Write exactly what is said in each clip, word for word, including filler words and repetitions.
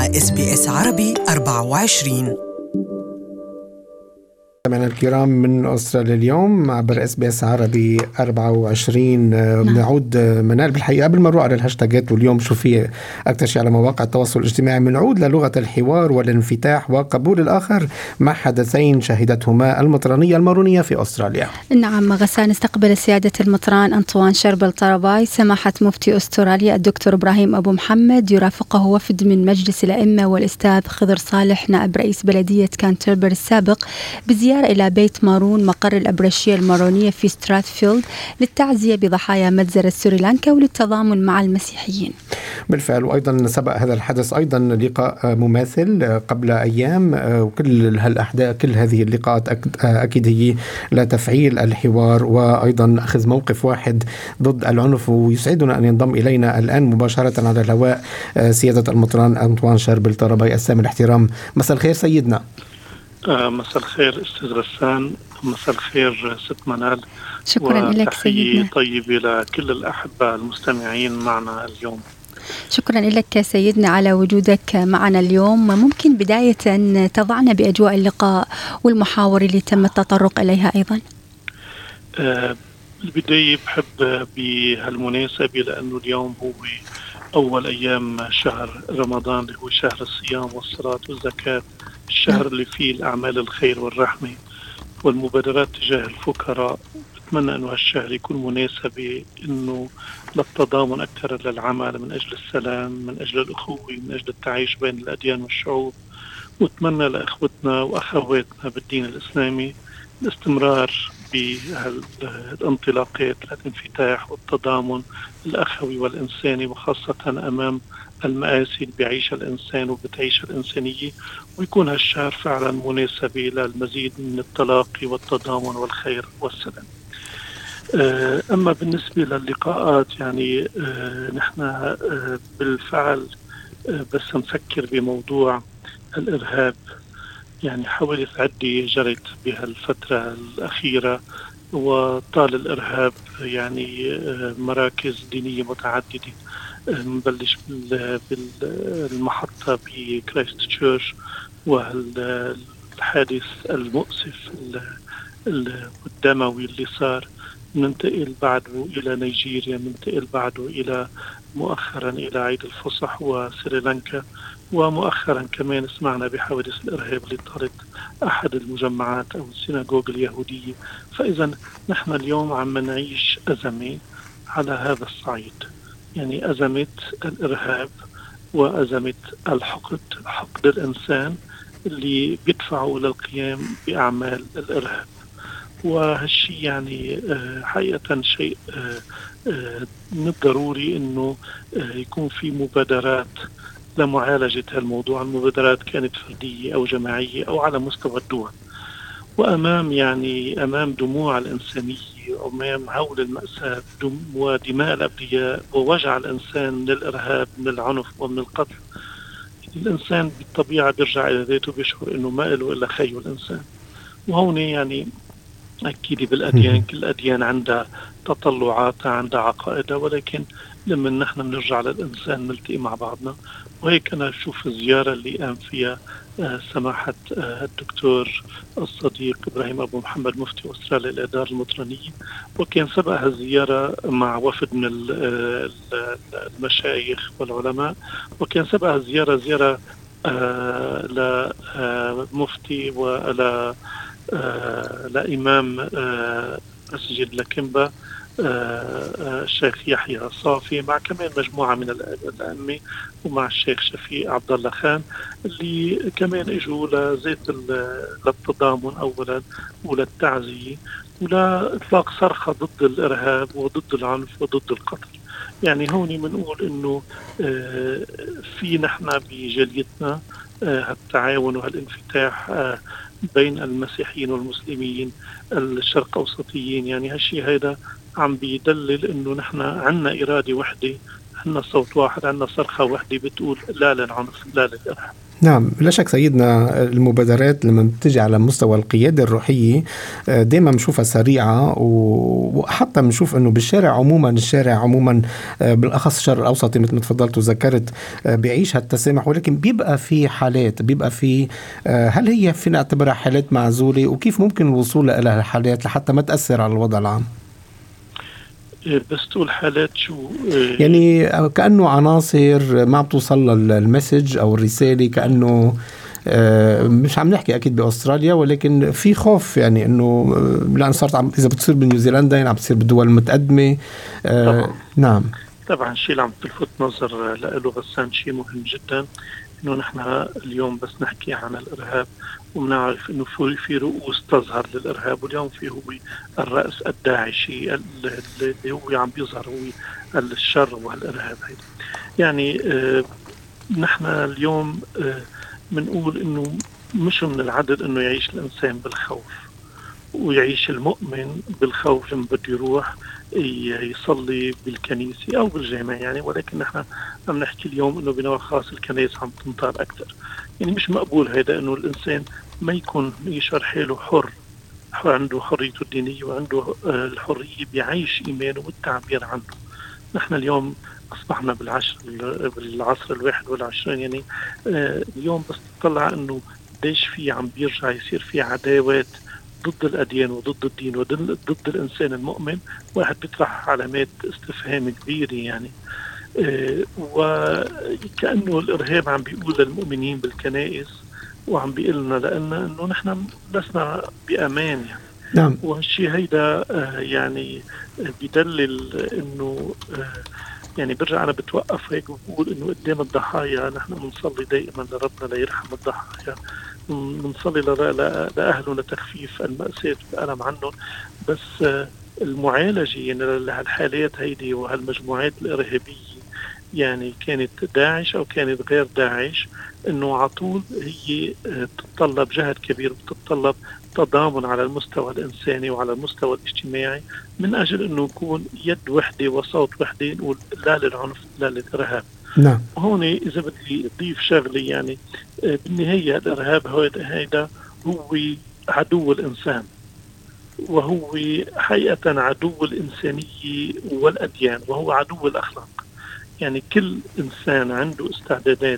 مع إس بي إس عربي أربعة وعشرين. مستمعينا الكرام من أستراليا اليوم عبر إس بي إس عربي أربعة وعشرين. بنعود منال بالحقيقة قبل ما نروح على الهاشتاجات واليوم شو في أكثر شيء على مواقع التواصل الاجتماعي، بنعود للغة الحوار والانفتاح وقبول الآخر مع حدثين شهدتهما المطرانية المارونية في أستراليا. نعم غسان، استقبل سيادة المطران أنطوان شربل طرباي سماحة مفتي أستراليا الدكتور إبراهيم أبو محمد، يرافقه وفد من مجلس الأئمة والأستاذ خضر صالح نائب رئيس بلدية كانتربر السابق بزيارة إلى بيت مارون مقر الأبرشية المارونية في ستراتفيلد للتعزية بضحايا مجزرة سريلانكا وللتضامن مع المسيحيين. بالفعل، وأيضا سبق هذا الحدث أيضا لقاء مماثل قبل أيام، وكل هالأحداث كل هذه اللقاءات أكيد هي لتفعيل الحوار وأيضا أخذ موقف واحد ضد العنف. ويسعدنا أن ينضم إلينا الآن مباشرة على الهواء سيادة المطران أنطوان شربل طرباي. السامي الاحترام، مساء الخير سيدنا. آه مساء الخير أستاذ غسان، مساء الخير ست منال. شكرا لك سيدنا. طيب لكل الأحبة المستمعين معنا اليوم. شكرا لك سيدنا على وجودك معنا اليوم. ممكن بداية تضعنا بأجواء اللقاء والمحاور اللي تم التطرق إليها أيضا؟ آه البداية بحب بهالمناسبة لأنه اليوم هو أول أيام شهر رمضان اللي هو شهر الصيام والصلاة والزكاة، الشهر اللي فيه الأعمال الخير والرحمة والمبادرات تجاه الفقراء. بتمنى أنه هالشهر يكون مناسبة أنه للتضامن أكثر للعمل من أجل السلام، من أجل الأخوة، من أجل التعايش بين الأديان والشعوب. وأتمنى لأخوتنا وأخواتنا بالدين الإسلامي الاستمرار بالانطلاقات للانفتاح والتضامن الأخوي والإنساني، وخاصة أمام المآسي اللي بيعيشها الإنسان وبتعيشها الإنسانية، ويكون هالشهر فعلا مناسبة للمزيد من التلاقي والتضامن والخير والسلام. أما بالنسبة للقاءات يعني نحن بالفعل بس نفكر بموضوع الإرهاب. يعني حوادث عدة جرت بهالفترة الأخيرة، وطال الإرهاب يعني مراكز دينية متعددة، نبلش بالمحطة بكرايست تشيرش والحادث المؤسف الدموي اللي صار، ننتقل بعده إلى نيجيريا، ننتقل بعده إلى مؤخرا إلى عيد الفصح وسريلانكا، ومؤخرا كمان سمعنا بحوادث الإرهاب اللي طالت أحد المجمعات أو السيناغوغ اليهودية. فإذا نحن اليوم عم نعيش أزمة على هذا الصعيد، يعني أزمة الإرهاب وأزمة الحقد، حقد الإنسان اللي بيدفعوا للقيام بأعمال الإرهاب. وهالشي يعني حقيقة شيء من الضروري أنه يكون في مبادرات لمعالجة هالموضوع. المبادرات كانت فردية أو جماعية أو على مستوى الدول، وأمام يعني أمام دموع الإنسانية، أمام هول المأساة ودماء الأبرياء ووجع الإنسان من الإرهاب، من العنف ومن القتل، الإنسان بالطبيعة بيرجع إلى ذاته بيشعر إنه ما له إلا خير الإنسان. وهون يعني أكيد بالأديان كل الأديان عندها تطلعاتها، عندها عقائدها، ولكن لما نحن بنرجع للإنسان نلتقي مع بعضنا. وهيك أنا أشوف الزيارة اللي قام فيها سماحة الدكتور الصديق إبراهيم أبو محمد مفتي أستراليا الإدارة المطرانية، وكان سبقها الزيارة مع وفد من المشايخ والعلماء، وكان سبقها الزيارة زيارة لمفتي ولا لإمام مسجد لكمبا الشيخ يحيى صافي، مع كمان مجموعة من الأئمة، ومع الشيخ شفيق عبد الله خان اللي كمان اجوا لزيت للتضامن أولا وللتعزية ولا إطلاق صرخة ضد الإرهاب وضد العنف وضد القتل. يعني هون بنقول إنه في نحن بجاليتنا هالتعاون وهالانفتاح بين المسيحيين والمسلمين الشرق أوسطيين. يعني هالشي هيدا عم بيدلل إنه نحن عنا إرادة وحدة، عنا صوت واحد، عنا صرخة وحدة بتقول لا للعنف لا للإرهاب. نعم، لا شك سيدنا، المبادرات لما بتجي على مستوى القيادة الروحية دائما بنشوفها سريعة، وحتى بنشوف انه بالشارع عموما الشارع عموما بالاخص الشرق الاوسط مثل ما تفضلت وذكرت بيعيش هالتسامح، ولكن بيبقى في حالات بيبقى في هل هي فينا نعتبرها حالات معزولة، وكيف ممكن الوصول الى هالحالات لحتى ما تأثر على الوضع العام؟ بس تقول حالات شو؟ يعني كأنه عناصر ما بتوصل المسج أو الرسالة، كأنه مش عم نحكي أكيد بأستراليا، ولكن في خوف يعني إنه لأن صارت عم إذا بتصير بنيوزيلندا يعني عم بتصير بالدول المتقدمة. طبعا. نعم طبعا شيء اللي عم تلفت نظر لأله غسان شيء مهم جدا، إنه نحن اليوم بس نحكي عن الإرهاب وبنعرف إنه في في رؤوس تظهر للإرهاب، واليوم في هو الرأس الداعشي اللي هو عم بيظهر هو الشر والإرهاب. يعني آه نحن اليوم آه بنقول إنه مش من العدل إنه يعيش الإنسان بالخوف ويعيش المؤمن بالخوف لما بده يروح يصلي بالكنيسة أو بالجامع يعني، ولكن نحن عم نحكي اليوم إنه بنوع خاص الكنائس عم تنطر أكثر. يعني مش مقبول هذا إنه الإنسان ما يكون يشعر حاله حر، عنده حريته الدينية وعنده الحرية بيعيش إيمانه والتعبير عنه. نحن اليوم أصبحنا بالعشر بالعصر الواحد والعشرين، يعني اليوم بس تطلع إنه ليش في عم بيرجع يصير في عداوات ضد الأديان وضد الدين وضد الإنسان المؤمن، واحد بيطرح علامات استفهام كبيرة يعني. اه وكأنه الإرهاب عم بيقول للمؤمنين بالكنائس وعم بيقلنا لأننا إنه نحن لسنا بأمان يعني. نعم. وهالشي هيدا اه يعني بيدلل إنه اه يعني برجع أنا بتوقف هيك وبقول إنه قدام الضحايا نحن بنصلي دائما لربنا ليرحم الضحايا، بنصلي لأهله لتخفيف المأساة والألم عنهم، بس المعالجة يعني لهالحالات هيدي وهالمجموعات الإرهابية يعني كانت داعش أو كانت غير داعش، إنه عطول هي تتطلب جهد كبير، بتتطلب تضامن على المستوى الإنساني وعلى المستوى الاجتماعي من أجل إنه يكون يد وحدة وصوت وحدة نقول لا للعنف لا للإرهاب. نعم. هون إذا بدي أضيف شغلي يعني بالنهاية الإرهاب هيدا هو عدو الإنسان، وهو حقيقة عدو الإنسانية والأديان، وهو عدو الأخلاق. يعني كل إنسان عنده استعدادات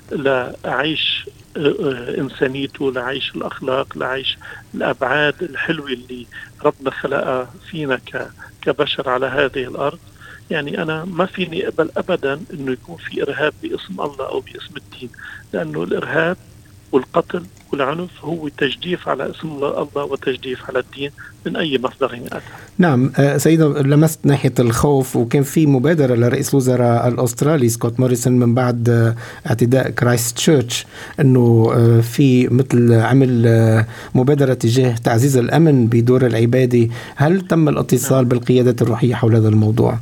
لعيش إنسانيته، لعيش الأخلاق، لعيش الأبعاد الحلوة اللي ربنا خلقها فينا كبشر على هذه الأرض. يعني أنا ما فيني أقبل أبدا إنه يكون في إرهاب باسم الله أو باسم الدين، لأنه الإرهاب والقتل والعنف هو تجديف على اسم الله وتجديف على الدين من أي مصدر أتى. نعم سيدة، لمست ناحية الخوف، وكان في مبادرة لرئيس الوزراء الأسترالي سكوت موريسون من بعد اعتداء كرايست تشيرش أنه في مثل عمل مبادرة تجاه تعزيز الأمن بدور العبادة. هل تم الاتصال نعم. بالقيادات الروحية حول هذا الموضوع؟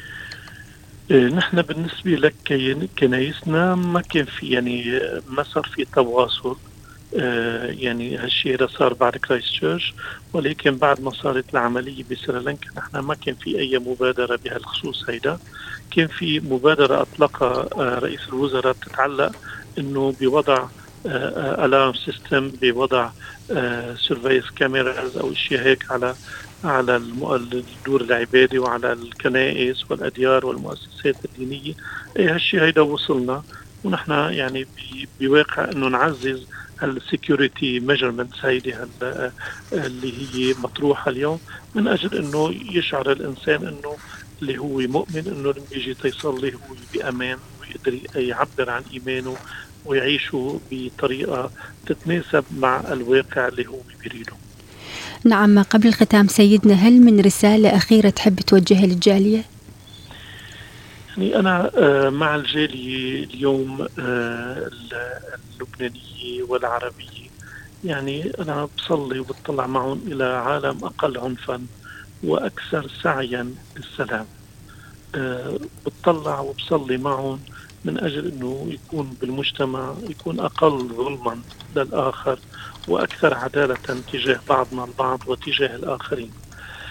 نحن بالنسبة لك كنايسنا ما كان في يعني ما صار في تواصل، آه يعني هالشيء هذا صار بعد كرايست تشيرش، ولكن بعد ما صارت العملية بسريلانكا نحن ما كان في أي مبادرة بهالخصوص هيدا. كان في مبادرة أطلقها آه رئيس الوزراء بتتعلق إنه بوضع ألارم سيستم، بوضع سيرفيس كاميراز أو شيء هيك على على الدور العبادي وعلى الكنائس والأديار والمؤسسات الدينية. إيه هالشيء هيدا وصلنا، ونحن يعني بواقع إنه نعزز السيكوريتي ميجرمنتس هيدي اللي هي مطروحة اليوم من أجل إنه يشعر الإنسان إنه اللي هو مؤمن إنه لما يجي يصلي هو بأمان ويقدر يعبر عن إيمانه ويعيشوا بطريقة تتناسب مع الواقع اللي هو بيريده. نعم، قبل الختام سيدنا، هل من رسالة أخيرة تحب توجهها للجالية؟ يعني أنا مع الجالية اليوم اللبنانية والعربية، يعني أنا بصلي وبطلع معهم إلى عالم أقل عنفا وأكثر سعيا للسلام. بطلع وبصلي معهم من أجل أنه يكون بالمجتمع يكون أقل ظلما للآخر وأكثر عدالة تجاه بعضنا البعض وتجاه الآخرين.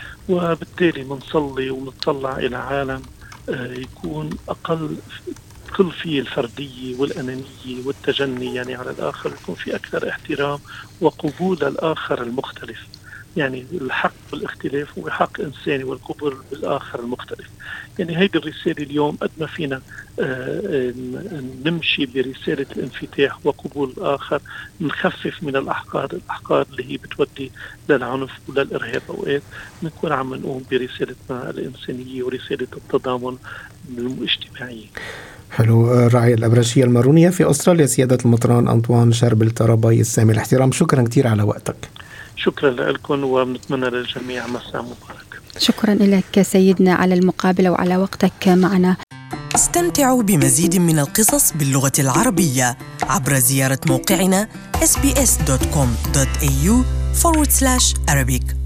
وبالتالي منصلي ونطلع إلى عالم يكون أقل يقل فيه الفردية والأنانية والتجني يعني على الآخر، يكون في أكثر احترام وقبول الآخر المختلف. يعني الحق بالاختلاف هو حق إنساني والقبول بالآخر المختلف. يعني هيدي الرسالة اليوم قد ما فينا نمشي برسالة الانفتاح وقبول الآخر، نخفف من الأحقاد الأحقاد اللي هي بتودي للعنف وللإرهاب. أوقات نكون عم نقوم برسالتنا الإنسانية ورسالة التضامن الاجتماعي. حلو. راعي الأبرشية المارونية في أستراليا سيادة المطران أنطوان شربل طراباي، السامي الاحترام، شكرا كثير على وقتك. شكرا لكم وبنتمنى للجميع مساء مبارك. شكرا لك سيدنا على المقابلة وعلى وقتك معنا. استمتعوا بمزيد من القصص باللغة العربية عبر زيارة موقعنا إس بي إس دوت كوم دوت إيه يو forward slash Arabic.